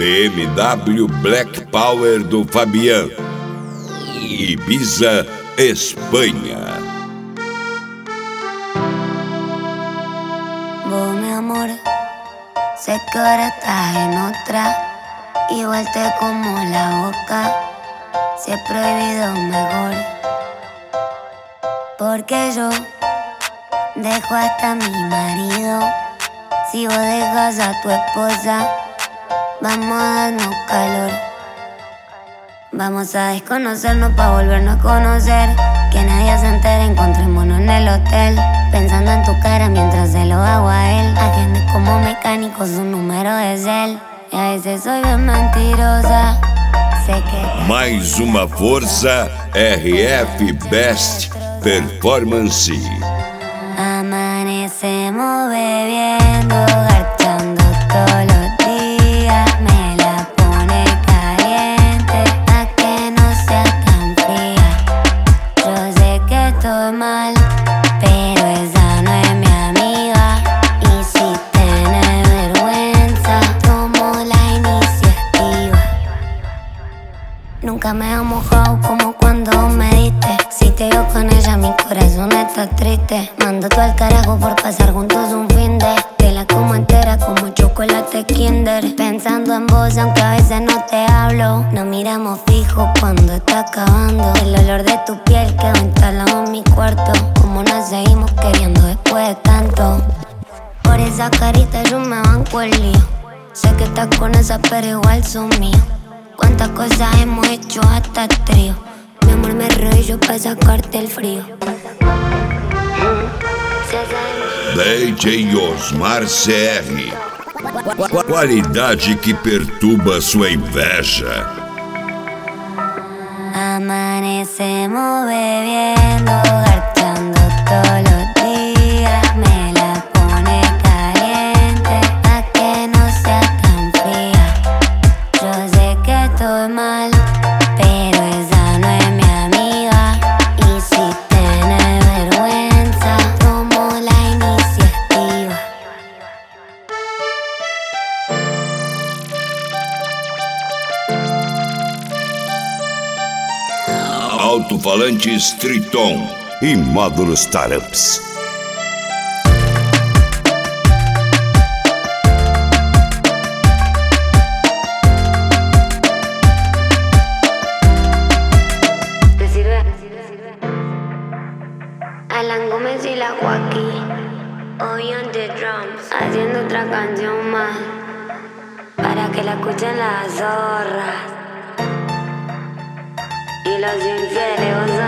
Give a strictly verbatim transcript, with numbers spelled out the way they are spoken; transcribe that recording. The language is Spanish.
B M W Black Power do Fabian. Ibiza, Espanha. Vos, mi amor, sé que ahora estás en otra. Igual te como la boca, si es prohibido mejor. Porque yo dejo hasta a mi marido. Si vos dejas a tu esposa, vamos a darnos calor. Vamos a desconocernos pa' volvernos a conocer. Que nadie se entere, encontrémonos en el hotel. Pensando en tu cara mientras se lo hago a él. Agende como mecánico, su número es él. E a veces soy bien mentirosa. Sé que... Mais uma força R F Best Performance. Amanecemos bebiendo, garchando todos los días. Me la pone caliente, pa' que no sea tan fría. Yo sé que estoy mal, pero esa no es mi amiga. Y si tienes vergüenza, tomo la iniciativa. Nunca me ha mojado como cuando me diste. Si te veo con ella, mi corazón está triste. Mando todo al carajo por pasar juntos un fin de. Te la como entera como chocolate Kinder. Pensando en vos, aunque a veces no te hablo. Nos miramos fijo cuando está acabando. El olor de tu piel quedó instalado en mi cuarto. Como nos seguimos queriendo después de tanto. Por esa carita yo me banco el lío. Sé que estás con esa pero igual son míos. Cuántas cosas hemos hecho hasta trío. Mi amor, me rollo pa' sacarte el frío. D J Osmar C R. Qualidade que perturba sua inveja. Amanecemos bebiendo, garchando todos los días. Me la pone caliente, pa' que no sea tan fría. Yo sé que estoy mal, pero esa no es mi amiga. Y si tienes vergüenza, tomo la iniciativa. Alto-falantes Triton e módulos Startups. Alan Gómez y la Joaquín, hoy on the drums, haciendo otra canción más, para que la escuchen las zorras y los infieles.